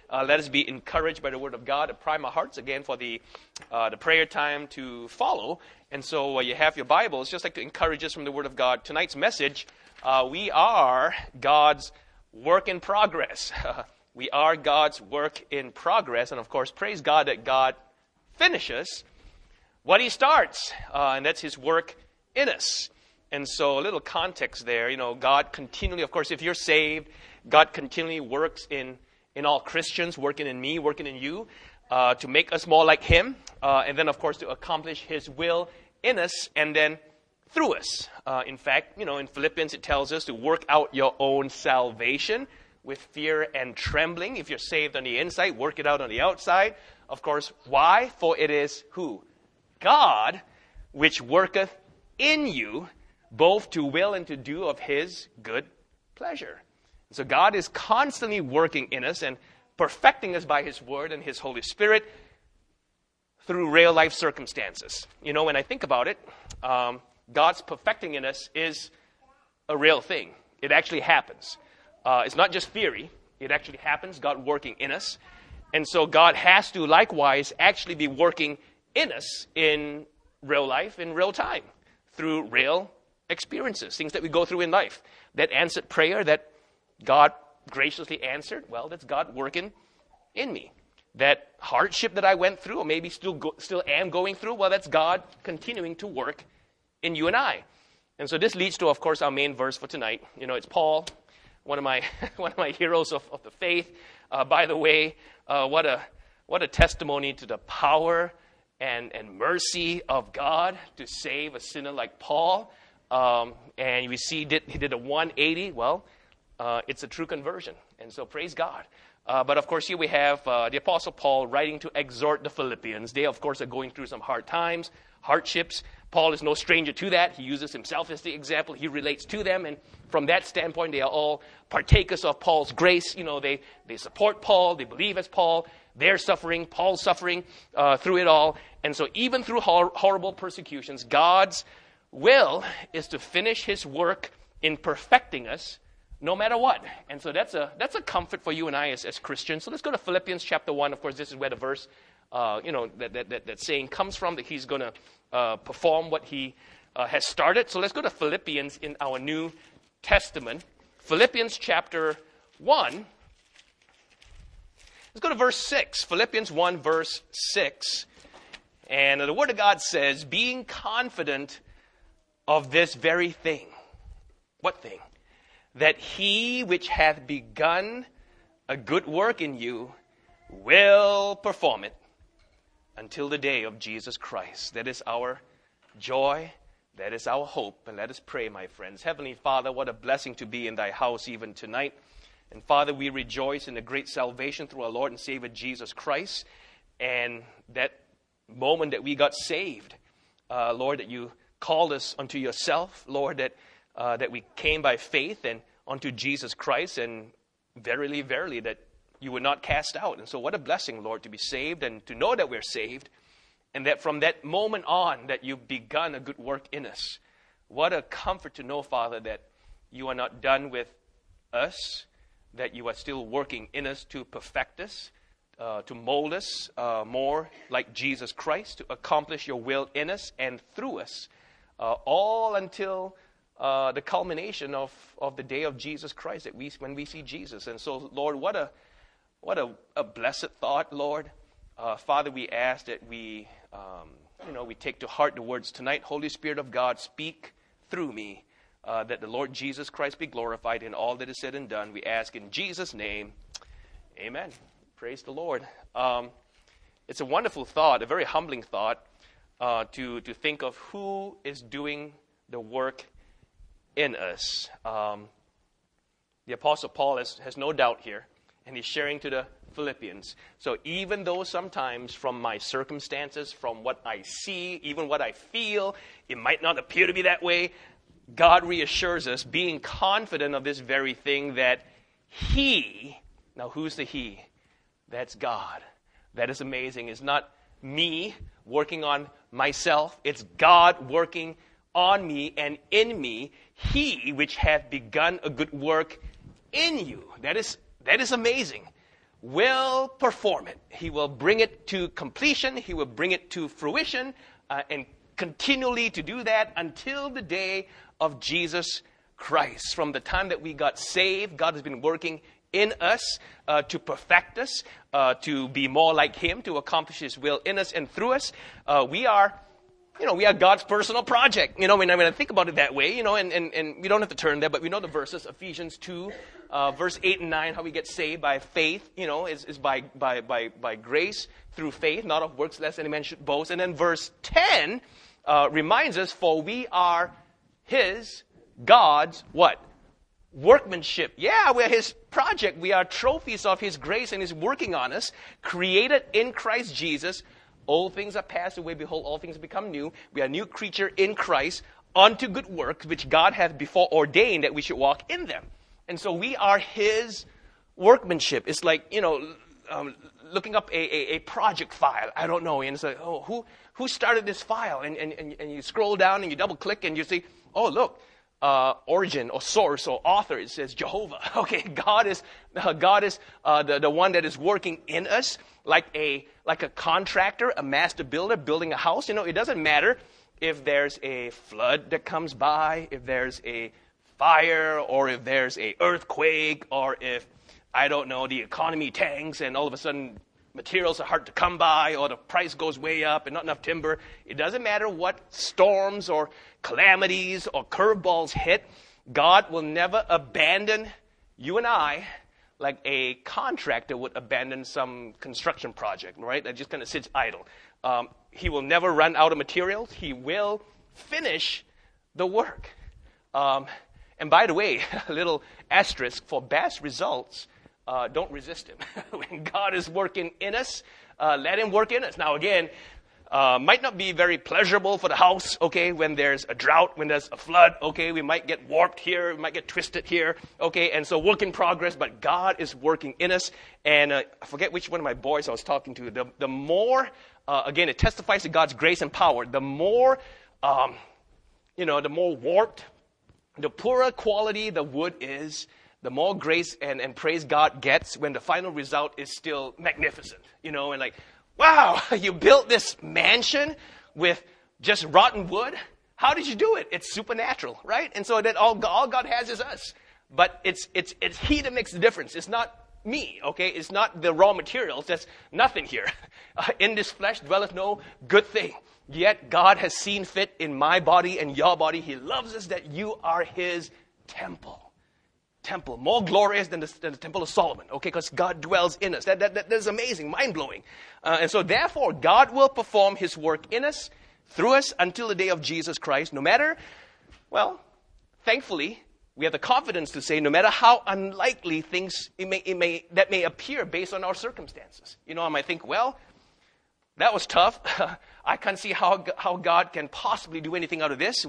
let us be encouraged by the Word of God to prime our hearts again for the prayer time to follow. And so you have your Bibles. Just like to encourage us from the Word of God. Tonight's message, we are God's work in progress. We are God's work in progress. And of course, praise God that God finishes what He starts. And that's His work in us. And so a little context there, God continually, of course, if you're saved, God continually works in all Christians, working in me, working in you, to make us more like Him. And then, of course, to accomplish His will in us and then through us. In fact, in Philippians, it tells us to work out your own salvation with fear and trembling. If you're saved on the inside, work it out on the outside. Of course, why? For it is who? God, which worketh in you, both to will and to do of His good pleasure. So God is constantly working in us and perfecting us by His Word and His Holy Spirit through real life circumstances. When I think about it, God's perfecting in us is a real thing. It actually happens. It's not just theory. It actually happens, God working in us. And so God has to likewise actually be working in us in real life, in real time, through real experiences, things that we go through in life. That answered prayer that God graciously answered, well, that's God working in me. That hardship that I went through, or maybe still am going through, well, that's God continuing to work in you and I. And so this leads to, of course, our main verse for tonight. It's Paul, one of my heroes of the faith. By the way, what a testimony to the power and mercy of God to save a sinner like Paul. And we see he did a 180. Well, it's a true conversion. And so praise God. But of course, here we have the Apostle Paul writing to exhort the Philippians. They, of course, are going through some hard times, hardships. Paul is no stranger to that. He uses himself as the example. He relates to them. And from that standpoint, they are all partakers of Paul's grace. They support Paul. They believe as Paul. They're suffering. Paul's suffering through it all. And so even through horrible persecutions, God's will is to finish His work in perfecting us no matter what. And so that's a comfort for you and I as Christians. So let's go to Philippians chapter 1. Of course, this is where the verse, that saying comes from, that He's going to perform what He has started. So let's go to Philippians in our New Testament. Philippians chapter 1. Let's go to verse 6. Philippians 1, verse 6. And the Word of God says, being confident of this very thing. What thing? That He which hath begun a good work in you will perform it until the day of Jesus Christ. That is our joy. That is our hope. And let us pray, my friends. Heavenly Father, what a blessing to be in Thy house even tonight. And Father, we rejoice in the great salvation through our Lord and Savior Jesus Christ. And that moment that we got saved, Lord, that You called us unto Yourself, Lord, that we came by faith and unto Jesus Christ, and verily, verily, that You were not cast out. And so what a blessing, Lord, to be saved and to know that we're saved, and that from that moment on that You've begun a good work in us. What a comfort to know, Father, that You are not done with us, that You are still working in us to perfect us, to mold us more like Jesus Christ, to accomplish Your will in us and through us, all until the culmination of the day of Jesus Christ, when we see Jesus. And so, Lord, what a blessed thought, Lord. Father, we ask that we take to heart the words tonight. Holy Spirit of God, speak through me, that the Lord Jesus Christ be glorified in all that is said and done. We ask in Jesus' name, amen. Praise the Lord. It's a wonderful thought, a very humbling thought, to think of who is doing the work in us. The Apostle Paul has no doubt here, and he's sharing to the Philippians. So even though sometimes from my circumstances, from what I see, even what I feel, it might not appear to be that way, God reassures us, being confident of this very thing, that He, now who's the He? That's God. That is amazing. It's not me working on myself. It's God working on me and in me. He which hath begun a good work in you. That is amazing. will perform it. He will bring it to completion. He will bring it to fruition and continually to do that until the day of Jesus Christ. From the time that we got saved, God has been working in us to perfect us, to be more like Him, to accomplish His will in us and through us. We are God's personal project. When I think about it that way, and we don't have to turn there, but we know the verses, Ephesians 2, verse 8 and 9, how we get saved by faith, is by grace through faith, not of works, lest any man should boast. And then verse 10 reminds us, for we are God's what? Workmanship. Yeah, we're His project. We are trophies of His grace and His working on us, created in Christ Jesus. Old things are passed away. Behold, all things have become new. We are a new creature in Christ unto good works, which God hath before ordained that we should walk in them. And so we are His workmanship. It's like, looking up a project file. I don't know. And it's like, who started this file? And you scroll down and you double click and you see, oh, look. Origin or source or author, it says Jehovah. Okay, God is the one that is working in us like a contractor, a master builder building a house. It doesn't matter if there's a flood that comes by, if there's a fire, or if there's a earthquake, or if, I don't know, the economy tanks and all of a sudden materials are hard to come by, or the price goes way up and not enough timber. It doesn't matter what storms or calamities or curveballs hit. God will never abandon you and I like a contractor would abandon some construction project, right? That just kind of sits idle. He will never run out of materials. He will finish the work. And by the way, a little asterisk, for best results, don't resist Him. When God is working in us, let Him work in us. Now again, might not be very pleasurable for the house, okay, when there's a drought, when there's a flood, okay, we might get warped here, we might get twisted here, okay, and so work in progress, but God is working in us, and I forget which one of my boys I was talking to, the more, again, it testifies to God's grace and power, the more, the more warped, the poorer quality the wood is, the more grace and praise God gets when the final result is still magnificent, and like, wow, you built this mansion with just rotten wood? How did you do it? It's supernatural, right? And so that all God has is us. But it's He that makes the difference. It's not me, okay? It's not the raw materials. There's nothing here. In this flesh dwelleth no good thing. Yet God has seen fit in my body and your body. He loves us that you are His temple. More glorious than the temple of Solomon, okay, because God dwells in us. That is amazing, mind-blowing. And so therefore, God will perform His work in us, through us, until the day of Jesus Christ. No matter, thankfully, we have the confidence to say, no matter how unlikely things that may appear based on our circumstances. I might think, that was tough. I can't see how God can possibly do anything out of this.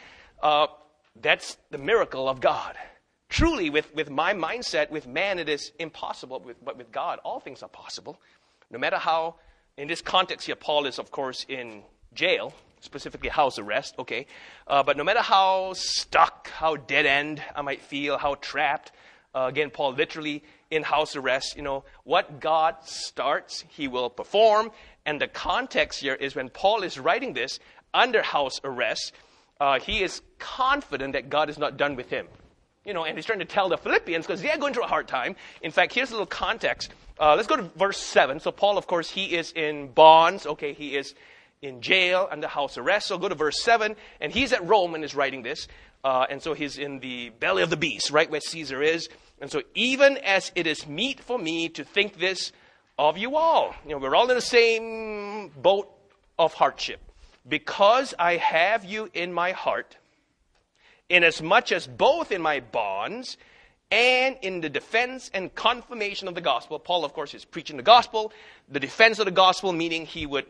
That's the miracle of God. Truly, with my mindset, with man, it is impossible. But with God, all things are possible. No matter how, in this context here, Paul is, of course, in jail, specifically house arrest, okay? But no matter how stuck, how dead end I might feel, how trapped, again, Paul literally in house arrest, what God starts, He will perform. And the context here is when Paul is writing this under house arrest, he is confident that God is not done with him. And he's trying to tell the Philippians because they're going through a hard time. In fact, here's a little context. Let's go to verse 7. So Paul, of course, he is in bonds. Okay, he is in jail under house arrest. So go to verse 7. And he's at Rome and is writing this. And so he's in the belly of the beast, right where Caesar is. And so even as it is meet for me to think this of you all. We're all in the same boat of hardship. Because I have you in my heart, inasmuch as both in my bonds and in the defense and confirmation of the gospel. Paul, of course, is preaching the gospel. The defense of the gospel, meaning he would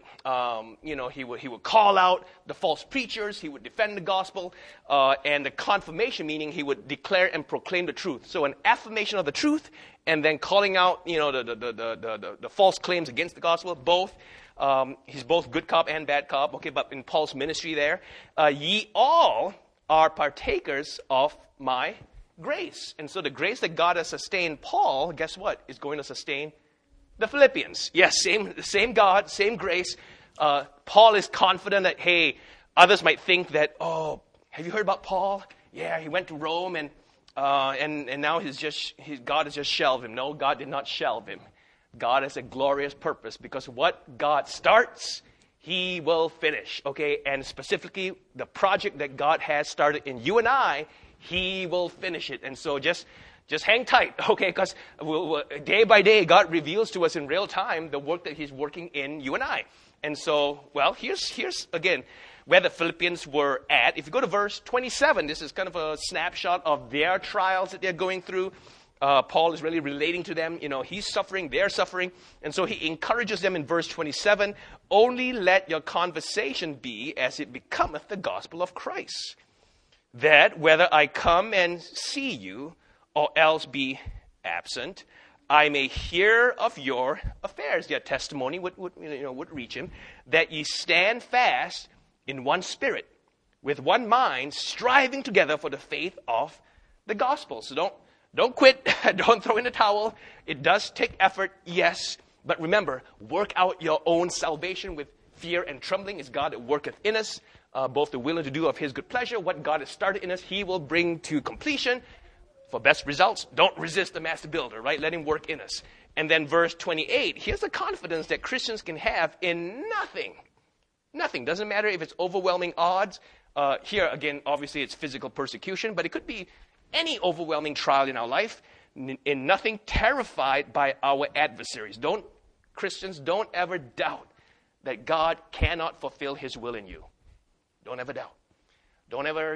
call out the false preachers. He would defend the gospel. And the confirmation, meaning he would declare and proclaim the truth. So an affirmation of the truth and then calling out, the false claims against the gospel. Both. He's both good cop and bad cop. Okay, but in Paul's ministry there, ye all are partakers of my grace. And so the grace that God has sustained Paul, guess what, is going to sustain the Philippians. Yes, same God, same grace. Paul is confident that, hey, others might think that, oh, have you heard about Paul? Yeah, he went to Rome and now God has just shelved him. No, God did not shelve him. God has a glorious purpose, because what God starts, He will finish. Okay, and specifically the project that God has started in you and I, He will finish it. And so just hang tight, okay, because day by day God reveals to us in real time the work that He's working in you and I. And so, well, here's again where the Philippians were at. If you go to verse 27, this is kind of a snapshot of their trials that they're going through. Paul is really relating to them. You know, he's suffering, they're suffering. And so he encourages them in verse 27, only let your conversation be as it becometh the gospel of Christ, that whether I come and see you or else be absent, I may hear of your affairs. Their testimony would reach him, that ye stand fast in one spirit, with one mind, striving together for the faith of the gospel. So don't quit. Don't throw in the towel. It does take effort, yes. But remember, work out your own salvation with fear and trembling. Is God that worketh in us, both the willing to do of His good pleasure. What God has started in us, He will bring to completion. For best results, don't resist the master builder, right? Let Him work in us. And then verse 28, here's the confidence that Christians can have in nothing. Nothing. Doesn't matter if it's overwhelming odds. Here, again, obviously it's physical persecution, but it could be any overwhelming trial in our life. In nothing, terrified by our adversaries. Christians, don't ever doubt that God cannot fulfill His will in you. Don't ever doubt. Don't ever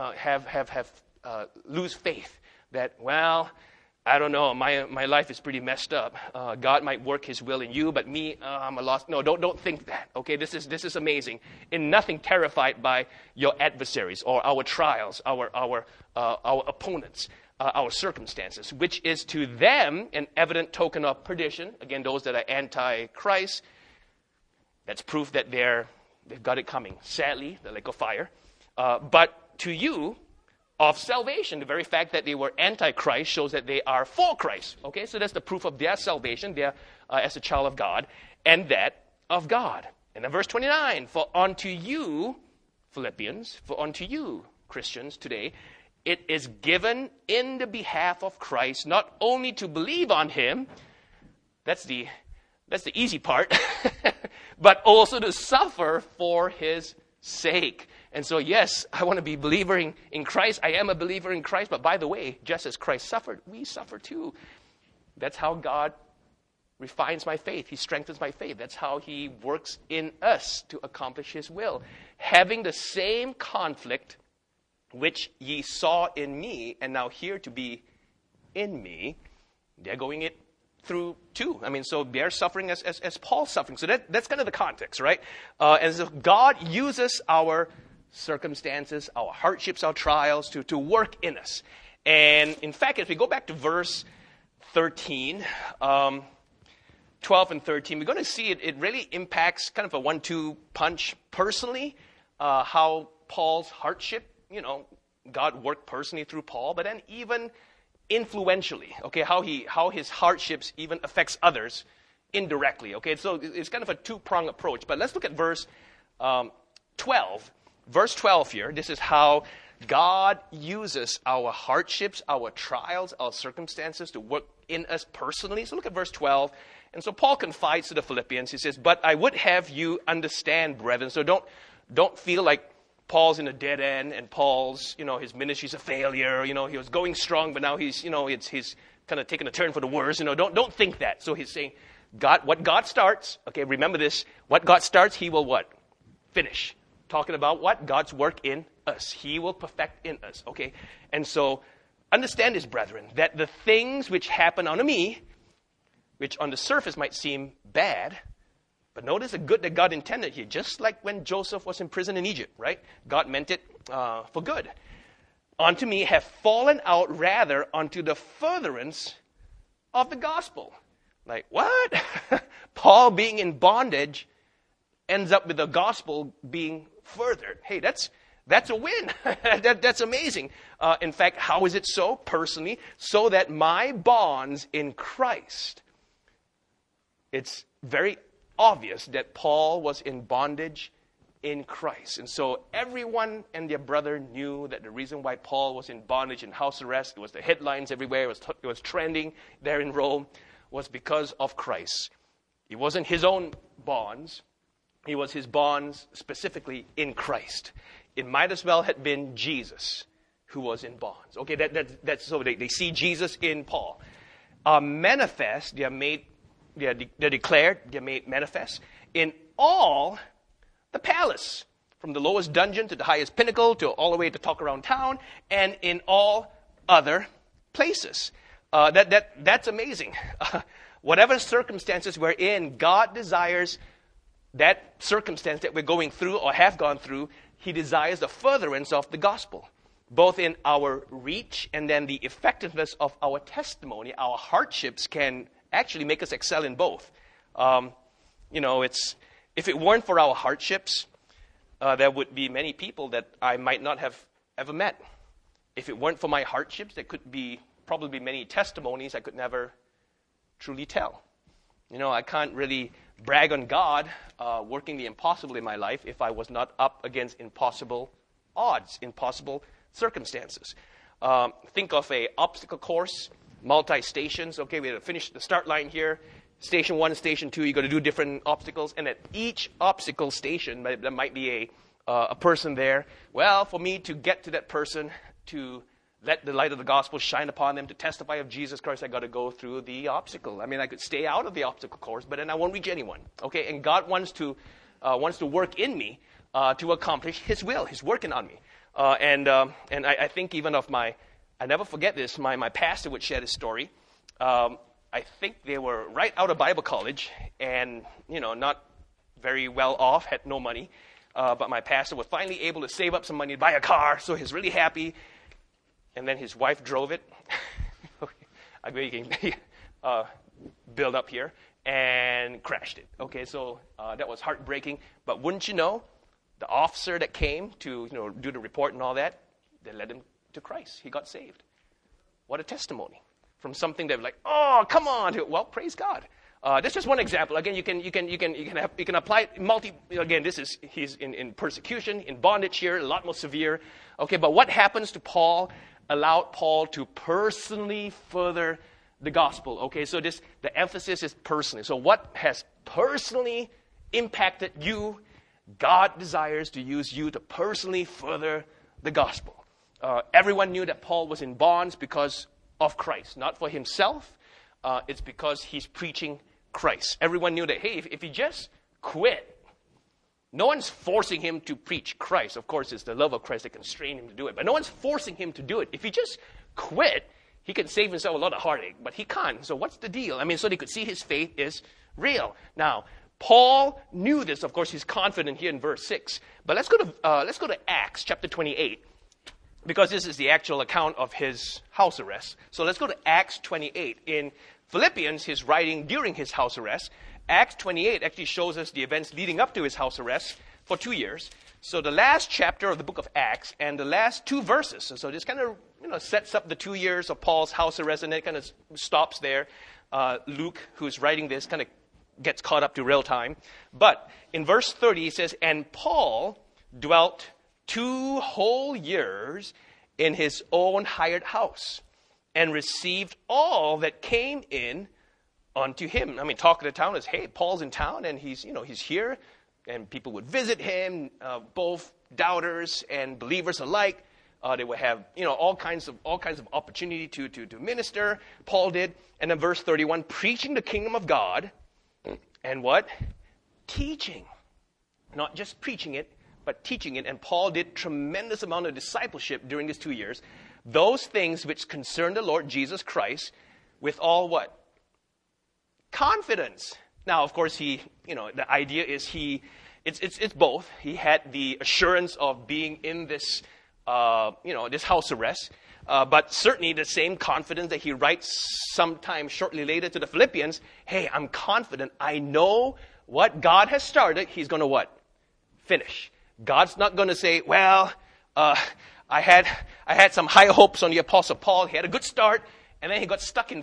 lose faith that, well, I don't know, my life is pretty messed up. God might work His will in you, but me, I'm a lost. No, don't think that. Okay, this is amazing. In nothing terrified by your adversaries or our trials, our opponents, our circumstances, which is to them an evident token of perdition. Again, those that are anti-Christ, that's proof that they've got it coming. Sadly, the lake of fire. But to you, of salvation. The very fact that they were anti-Christ shows that they are for Christ. Okay, so that's the proof of their salvation, as a child of God, and that of God. And then verse 29, for unto you, Philippians, for unto you, Christians, today, it is given in the behalf of Christ, not only to believe on Him, that's the easy part, but also to suffer for His sake. And so, yes, I want to be a believer in Christ. I am a believer in Christ. But by the way, just as Christ suffered, we suffer too. That's how God refines my faith. He strengthens my faith. That's how He works in us to accomplish His will. Having the same conflict which ye saw in me, and now here to be in me, they're going it through too. I mean, so they're suffering as Paul's suffering. So that's kind of the context, right? And so God uses our circumstances, our hardships, our trials to work in us. And in fact, if we go back to verse 13, 12 and 13, we're going to see it really impacts kind of a 1-2 punch personally, how Paul's hardship, God worked personally through Paul, but then even influentially, okay, how his hardships even affects others indirectly, okay? So it's kind of a two-pronged approach. But let's look at verse 12. Verse 12 here, this is how God uses our hardships, our trials, our circumstances to work in us personally. So look at verse 12. And so Paul confides to the Philippians. He says, but I would have you understand, brethren. So don't feel like Paul's in a dead end and Paul's, his ministry's a failure. He was going strong, but now he's kind of taking a turn for the worse. Don't think that. So he's saying, what God starts, okay, remember this, what God starts, He will what? Finish. Talking about what? God's work in us. He will perfect in us, okay? And so, understand this, brethren, that the things which happen unto me, which on the surface might seem bad, but notice the good that God intended here. Just like when Joseph was in prison in Egypt, right? God meant it for good. Unto me have fallen out rather unto the furtherance of the gospel. Like, what? Paul being in bondage ends up with the gospel being furthered. Hey, that's a win. That's amazing. In fact, how is it so? Personally, so that my bonds in Christ it's very obvious that Paul was in bondage in Christ. And so everyone and their brother knew that the reason why Paul was in bondage and house arrest, it was the headlines everywhere, it was trending there in Rome, was because of Christ. It wasn't his own bonds. It was his bonds specifically in Christ. It might as well have been Jesus who was in bonds. Okay, that's so they see Jesus in Paul. Manifest, they're declared, they're made manifest in all the palace, from the lowest dungeon to the highest pinnacle, to all the way to talk around town, and in all other places. That's amazing. Whatever circumstances we're in, God desires that circumstance that we're going through or have gone through. He desires the furtherance of the gospel, both in our reach and then the effectiveness of our testimony. Our hardships can actually make us excel in both. If it weren't for our hardships, there would be many people that I might not have ever met. If it weren't for my hardships, there could be probably many testimonies I could never truly tell. I can't really brag on God working the impossible in my life if I was not up against impossible odds, impossible circumstances. Think of an obstacle course, multi-stations. Okay, we have to finish the start line here. Station 1, Station 2, you got to do different obstacles. And at each obstacle station, there might be a person there. Well, for me to get to that person, to let the light of the gospel shine upon them, to testify of Jesus Christ, I got to go through the obstacle. I mean, I could stay out of the obstacle course, but then I won't reach anyone. Okay, and God wants to work in me to accomplish His will. He's working on me. And I think even of I never forget this, my pastor would share this story. I think they were right out of Bible college and, not very well off, had no money. But my pastor was finally able to save up some money to buy a car, so he's really happy. And then his wife drove it. I mean, you can build up here, and crashed it. Okay, so that was heartbreaking. But wouldn't you know, the officer that came to do the report and all that, they led him to Christ. He got saved. What a testimony. From something that was like, oh, come on. Well, praise God. That's just one example. Again, you can apply it Again, he's in persecution, in bondage here, a lot more severe. Okay, but what happens to Paul allowed Paul to personally further the gospel. Okay, so the emphasis is personally. So what has personally impacted you? God desires to use you to personally further the gospel. Everyone knew that Paul was in bonds because of Christ, not for himself. It's because he's preaching Christ. Everyone knew that, hey, if he just quit, no one's forcing him to preach Christ. Of course, it's the love of Christ that constrained him to do it. But no one's forcing him to do it. If he just quit, he could save himself a lot of heartache. But he can't. So what's the deal? I mean, so they could see his faith is real. Now, Paul knew this. Of course, he's confident here in verse 6. But let's go to Acts chapter 28. Because this is the actual account of his house arrest. So let's go to Acts 28. In Philippians, he's writing during his house arrest. Acts 28 actually shows us the events leading up to his house arrest for 2 years. So the last chapter of the book of Acts and the last 2 verses. And so this kind of sets up the 2 years of Paul's house arrest, and then it kind of stops there. Luke, who's writing this, kind of gets caught up to real time. But in verse 30, it says, "And Paul dwelt 2 whole years in his own hired house, and received all that came in unto him." I mean, talk of the town is, hey, Paul's in town, and he's here, and people would visit him, both doubters and believers alike. They would have, all kinds of opportunity to minister. Paul did, and then verse 31, preaching the kingdom of God, and what? Teaching, not just preaching it, but teaching it. And Paul did tremendous amount of discipleship during his 2 years. Those things which concern the Lord Jesus Christ, with all what? Confidence. Now, of course, the idea is it's both. He had the assurance of being in this, this house arrest, but certainly the same confidence that he writes sometime shortly later to the Philippians. Hey, I'm confident. I know what God has started. He's going to what? Finish. God's not going to say, well, I had some high hopes on the Apostle Paul. He had a good start, And then he got stuck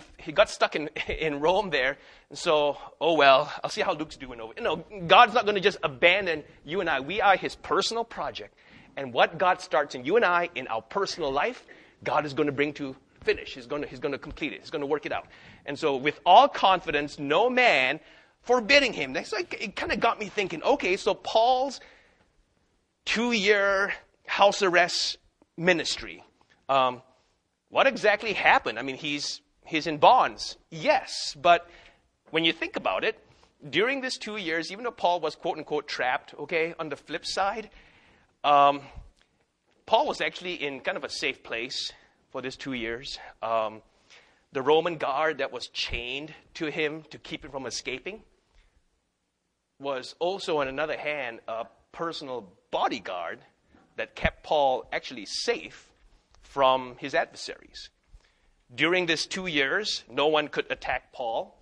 in Rome there. And so, oh well, I'll see how Luke's doing over. God's not going to just abandon you and I. We are his personal project. And what God starts in you and I in our personal life, God is going to bring to finish. He's going to complete it. He's going to work it out. And so with all confidence, no man forbidding him. That's like, it kind of got me thinking, okay, so Paul's 2-year house arrest ministry. What exactly happened? I mean, he's in bonds, yes. But when you think about it, during this 2 years, even though Paul was quote-unquote trapped, okay, on the flip side, Paul was actually in kind of a safe place for this 2 years. The Roman guard that was chained to him to keep him from escaping was also, on another hand, a personal bodyguard that kept Paul actually safe from his adversaries. During this 2 years, no one could attack Paul.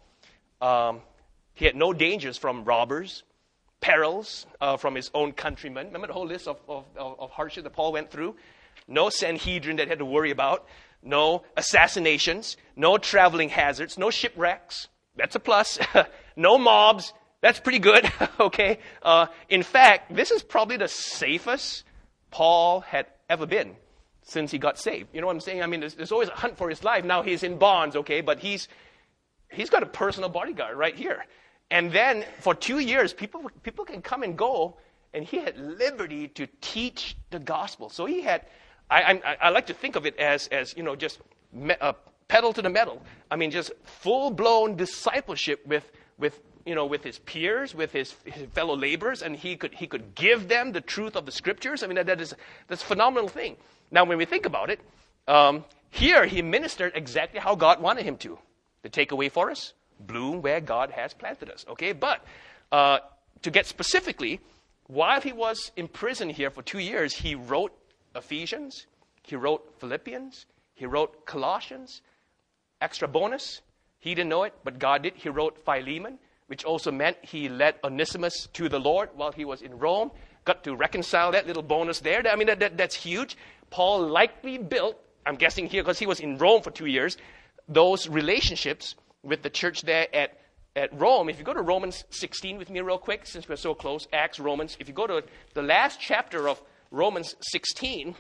He had no dangers from robbers, perils from his own countrymen. Remember the whole list of hardship that Paul went through? No Sanhedrin that he had to worry about. No assassinations. No traveling hazards. No shipwrecks. That's a plus. No mobs. That's pretty good. Okay. In fact, this is probably the safest Paul had ever been since he got saved. You know what I'm saying? I mean, there's always a hunt for his life. Now he's in bonds, okay, but he's got a personal bodyguard right here. And then for 2 years, people can come and go, and he had liberty to teach the gospel. So he had, I like to think of it as just pedal to the metal. I mean, just full-blown discipleship with his peers, with his fellow laborers, and he could give them the truth of the scriptures. I mean, that's a phenomenal thing. Now, when we think about it, here he ministered exactly how God wanted him to. The takeaway for us, bloom where God has planted us. Okay, but to get specifically, while he was in prison here for 2 years, he wrote Ephesians, he wrote Philippians, he wrote Colossians. Extra bonus, he didn't know it, but God did. He wrote Philemon, which also meant he led Onesimus to the Lord while he was in Rome. Got to reconcile that little bonus there. I mean, that's huge. Paul likely built, I'm guessing here because he was in Rome for 2 years, those relationships with the church there at Rome. If you go to Romans 16 with me real quick, since we're so close, Acts, Romans. If you go to the last chapter of Romans 16,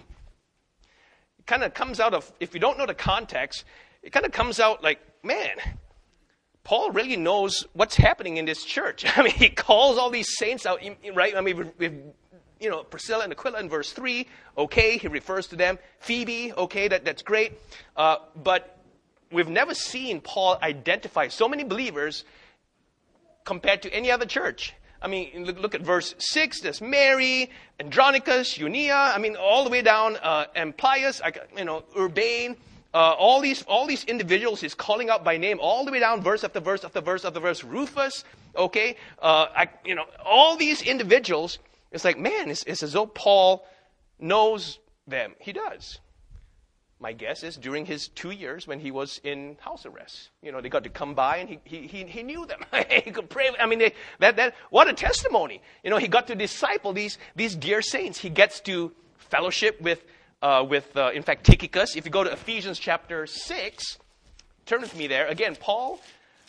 it kind of comes out of, if you don't know the context, it kind of comes out like, man, Paul really knows what's happening in this church. I mean, he calls all these saints out, right? I mean, with Priscilla and Aquila in verse 3, okay, he refers to them. Phoebe, okay, that's great. But we've never seen Paul identify so many believers compared to any other church. I mean, look at verse 6. There's Mary, Andronicus, Eunia. I mean, all the way down, Amplias, Urbane. All these individuals he's calling out by name, all the way down, verse after verse after verse after verse. Rufus, okay, all these individuals. It's like, man, it's as though Paul knows them. He does. My guess is during his 2 years when he was in house arrest, they got to come by and he knew them. He could pray. I mean, what a testimony. He got to disciple these dear saints. He gets to fellowship with in fact, Tychicus. If you go to Ephesians chapter 6, turn with me there. Again, Paul,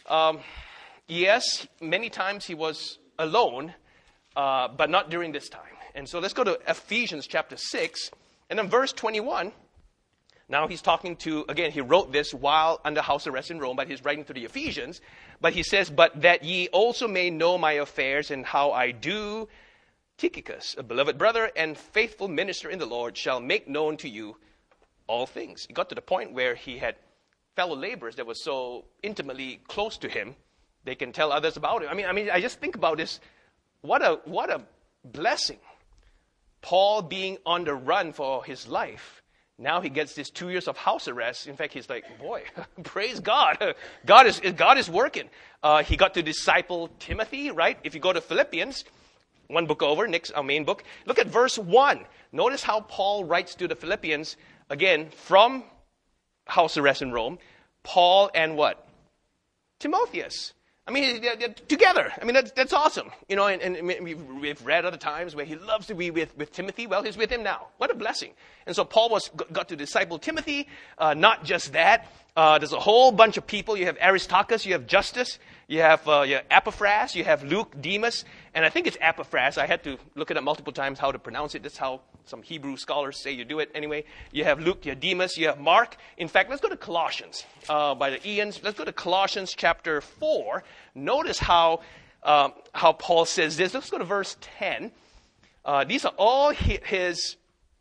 yes, many times he was alone, but not during this time. And so let's go to Ephesians chapter 6, and then verse 21. Now he's talking to, again, he wrote this while under house arrest in Rome, but he's writing to the Ephesians. But he says, "But that ye also may know my affairs and how I do, Tychicus, a beloved brother and faithful minister in the Lord, shall make known to you all things." He got to the point where he had fellow laborers that were so intimately close to him, they can tell others about it. I mean, I just think about this. What a blessing. Paul being on the run for his life. Now he gets this 2 years of house arrest. In fact, he's like, boy, praise God. God is working. He got to disciple Timothy, right? If you go to Philippians, one book over, next, our main book. Look at verse 1. Notice how Paul writes to the Philippians, again, from house arrest in Rome. Paul and what? Timotheus. I mean, they're together. I mean, that's awesome. You know, and we've read other times where he loves to be with Timothy. Well, he's with him now. What a blessing. And so Paul got to disciple Timothy. Not just that. There's a whole bunch of people. You have Aristarchus, you have Justus, you have Epaphras, you have Luke, Demas, and I think it's Epaphras. I had to look it up multiple times how to pronounce it. That's how some Hebrew scholars say you do it. Anyway, you have Luke, you have Demas, you have Mark. In fact, let's go to Colossians by the Ians. Let's go to Colossians chapter 4. Notice how Paul says this. Let's go to verse 10. These are all his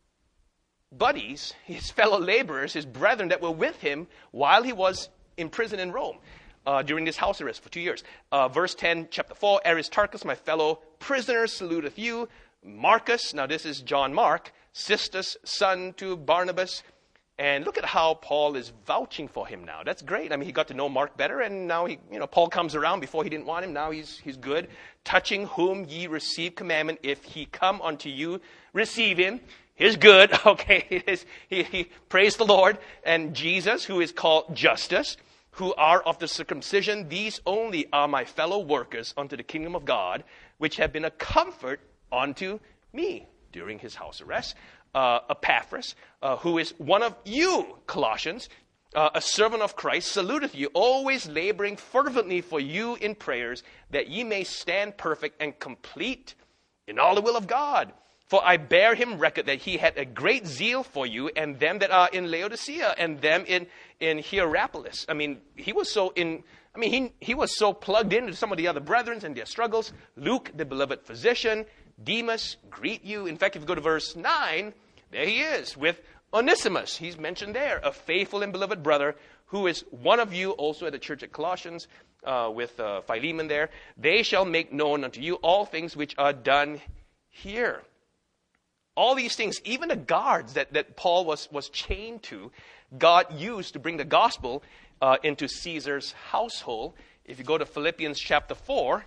buddies, his fellow laborers, his brethren that were with him while he was in prison in Rome during this house arrest for 2 years. Verse 10, chapter 4, Aristarchus, my fellow prisoner, saluteth you. Marcus, now this is John Mark, Sistus, son to Barnabas. And look at how Paul is vouching for him now. That's great. I mean, he got to know Mark better, and now Paul comes around. Before he didn't want him, now he's good. Touching whom ye receive commandment, if he come unto you, receive him. He's good. Okay, he praise the Lord. And Jesus, who is called Justus, who are of the circumcision, these only are my fellow workers unto the kingdom of God, which have been a comfort unto me during his house arrest. Epaphras, who is one of you, Colossians, a servant of Christ, saluteth you, always laboring fervently for you in prayers, that ye may stand perfect and complete in all the will of God. For I bear him record that he had a great zeal for you, and them that are in Laodicea, and them in Hierapolis. I mean, he was so he was so plugged into some of the other brethren and their struggles. Luke, the beloved physician, Demas, greet you. In fact, if you go to verse 9, there he is with Onesimus. He's mentioned there, a faithful and beloved brother, who is one of you also at the church at Colossians, with Philemon there. They shall make known unto you all things which are done here. All these things, even the guards that Paul was chained to, God used to bring the gospel into Caesar's household. If you go to Philippians chapter 4,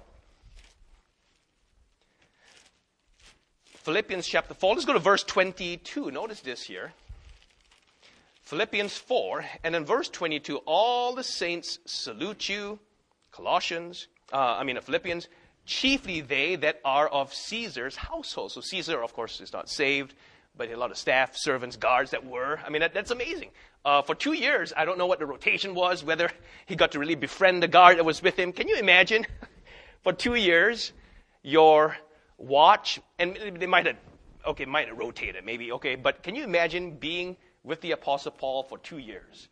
let's go to verse 22. Notice this here. Philippians 4, and in verse 22, all the saints salute you. Philippians, chiefly they that are of Caesar's household. So Caesar, of course, is not saved, but he had a lot of staff, servants, guards that were. I mean, that's amazing. For 2 years, I don't know what the rotation was, whether he got to really befriend the guard that was with him. Can you imagine? For 2 years, your watch, and they might have rotated, maybe, okay, but can you imagine being with the Apostle Paul for 2 years?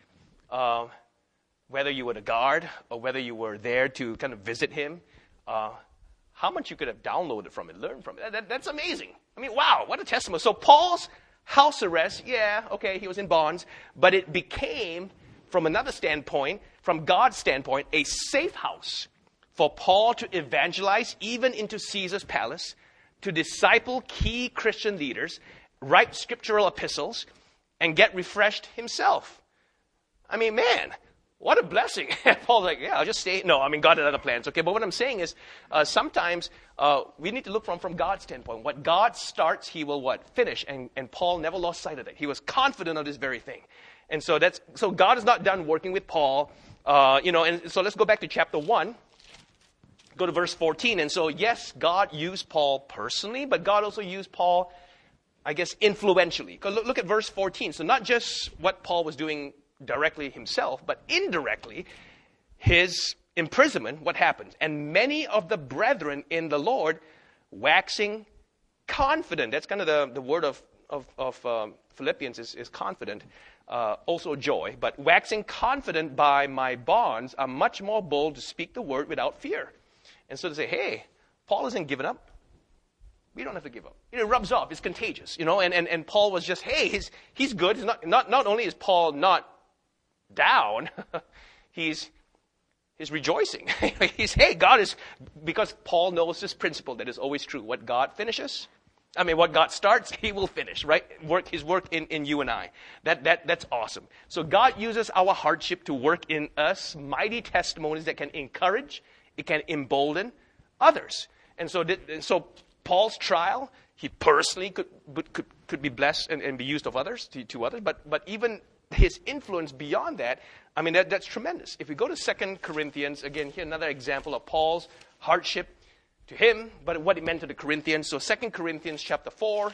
Whether you were the guard or whether you were there to kind of visit him, how much you could have downloaded from it, learned from it. That's amazing. I mean, wow, what a testimony. So Paul's house arrest, yeah, okay, he was in bonds, but it became, from another standpoint, from God's standpoint, a safe house for Paul to evangelize even into Caesar's palace, to disciple key Christian leaders, write scriptural epistles, and get refreshed himself. I mean, man, what a blessing. Paul's like, yeah, I'll just stay. No, I mean, God had other plans. Okay, but what I'm saying is sometimes we need to look from God's standpoint. What God starts, he will finish. And Paul never lost sight of it. He was confident of this very thing. And so God is not done working with Paul. And so let's go back to chapter 1. Go to verse 14. And so, yes, God used Paul personally, but God also used Paul, I guess, influentially. Look at verse 14. So not just what Paul was doing directly himself, but indirectly, his imprisonment, what happens? And many of the brethren in the Lord waxing confident. That's kind of the word of Philippians is confident. Also joy. But waxing confident by my bonds are much more bold to speak the word without fear. And so they say, hey, Paul isn't giving up. We don't have to give up. It rubs off. It's contagious, And Paul was just, hey, he's good. He's not only is Paul not down, he's rejoicing. God is, because Paul knows this principle that is always true. What God starts, he will finish, right? His work in you and I. That's awesome. So God uses our hardship to work in us mighty testimonies that can encourage, it can embolden others. And so Paul's trial, he personally could be blessed and be used of others to others, but even his influence beyond that, I mean, that's tremendous. If we go to 2 Corinthians, again, here another example of Paul's hardship to him, but what it meant to the Corinthians. So 2 Corinthians chapter 4.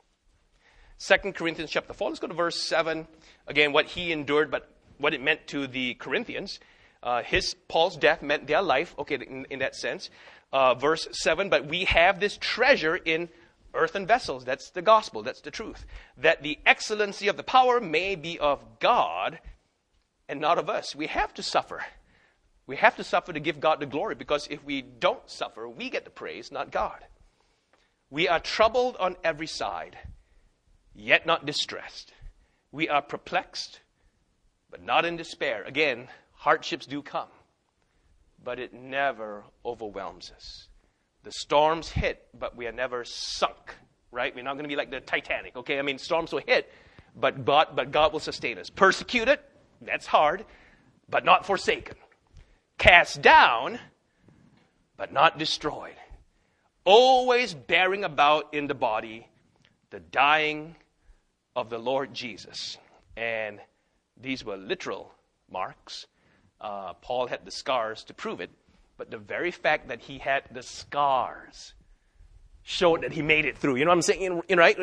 2 Corinthians chapter 4, let's go to verse 7. Again, what he endured, but what it meant to the Corinthians. Paul's death meant their life, okay, in that sense. Verse 7, but we have this treasure in earthen vessels. That's the gospel. That's the truth. That the excellency of the power may be of God and not of us. We have to suffer. We have to suffer to give God the glory, because if we don't suffer, we get the praise, not God. We are troubled on every side, yet not distressed. We are perplexed, but not in despair. Again, hardships do come, but it never overwhelms us. The storms hit, but we are never sunk, right? We're not going to be like the Titanic, okay? I mean, storms will hit, but God will sustain us. Persecuted, that's hard, but not forsaken. Cast down, but not destroyed. Always bearing about in the body the dying of the Lord Jesus. And these were literal marks. Paul had the scars to prove it. But the very fact that he had the scars showed that he made it through. You know what I'm saying? Right?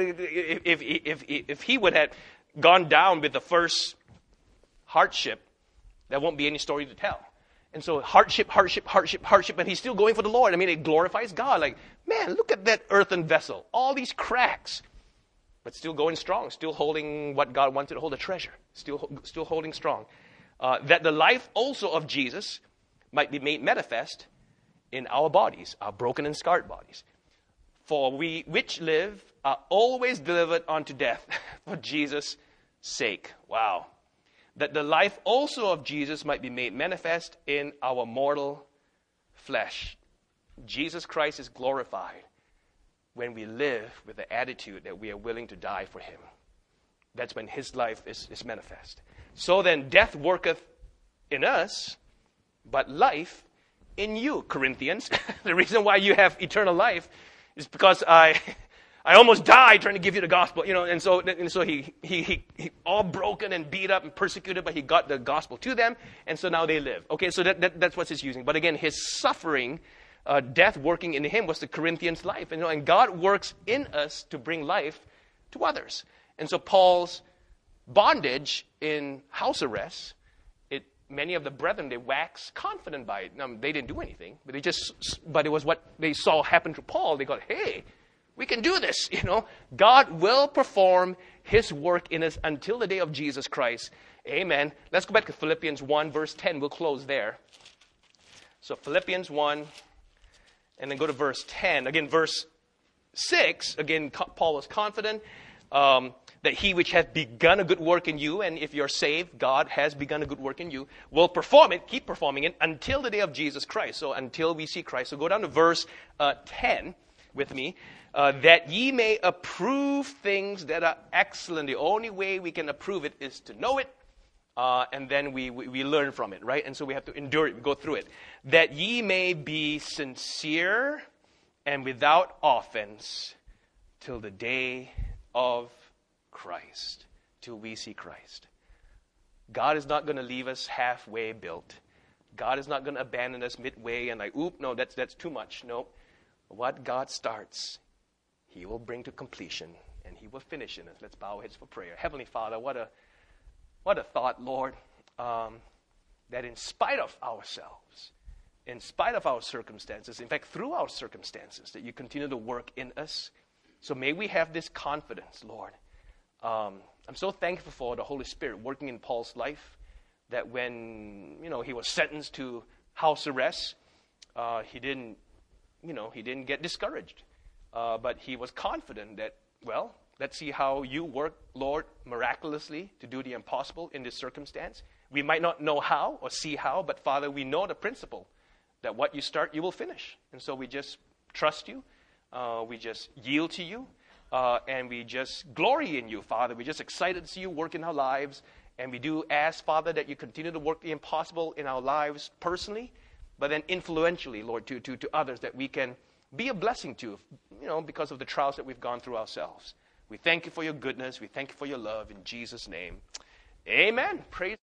If he would have gone down with the first hardship, there won't be any story to tell. And so hardship, and he's still going for the Lord. I mean, it glorifies God. Like, man, look at that earthen vessel. All these cracks. But still going strong. Still holding what God wanted to hold, a treasure. Still holding strong. That the life also of Jesus might be made manifest in our bodies, our broken and scarred bodies. For we which live are always delivered unto death for Jesus' sake. Wow. That the life also of Jesus might be made manifest in our mortal flesh. Jesus Christ is glorified when we live with the attitude that we are willing to die for him. That's when his life is manifest. So then death worketh in us, but life in you, Corinthians. The reason why you have eternal life is because I almost died trying to give you the gospel, and so he all broken and beat up and persecuted, but he got the gospel to them, and so now they live. Okay, so that's what he's using. But again, his suffering, death working in him was the Corinthians' life, and God works in us to bring life to others. And so Paul's bondage in house arrest, many of the brethren, they waxed confident by it. Now, they didn't do anything, but it was what they saw happen to Paul. They got, hey, we can do this, God will perform his work in us until the day of Jesus Christ. Amen. Let's go back to Philippians 1, verse 10. We'll close there. So Philippians 1, and then go to verse 10. Again, verse 6, again, Paul was confident that he which hath begun a good work in you, and if you're saved, God has begun a good work in you, will perform it, keep performing it, until the day of Jesus Christ. So until we see Christ. So go down to verse 10 with me. That ye may approve things that are excellent. The only way we can approve it is to know it, and then we learn from it, right? And so we have to endure it, we go through it. That ye may be sincere and without offense till the day of Christ, till we see Christ. God is not going to leave us halfway built. God is not going to abandon us midway and no, that's too much. No. What God starts, he will bring to completion, and he will finish in us. Let's bow our heads for prayer. Heavenly Father, what a thought, Lord, that in spite of ourselves, in spite of our circumstances, in fact, through our circumstances, that you continue to work in us. So may we have this confidence, Lord. I'm so thankful for the Holy Spirit working in Paul's life, that when, he was sentenced to house arrest, he didn't get discouraged. But he was confident that, let's see how you work, Lord, miraculously to do the impossible in this circumstance. We might not know how or see how, but Father, we know the principle that what you start, you will finish. And so we just trust you. We just yield to you. And we just glory in you, Father. We're just excited to see you work in our lives. And we do ask, Father, that you continue to work the impossible in our lives personally, but then influentially, Lord, to others, that we can be a blessing to, because of the trials that we've gone through ourselves. We thank you for your goodness. We thank you for your love. In Jesus' name, Amen. Praise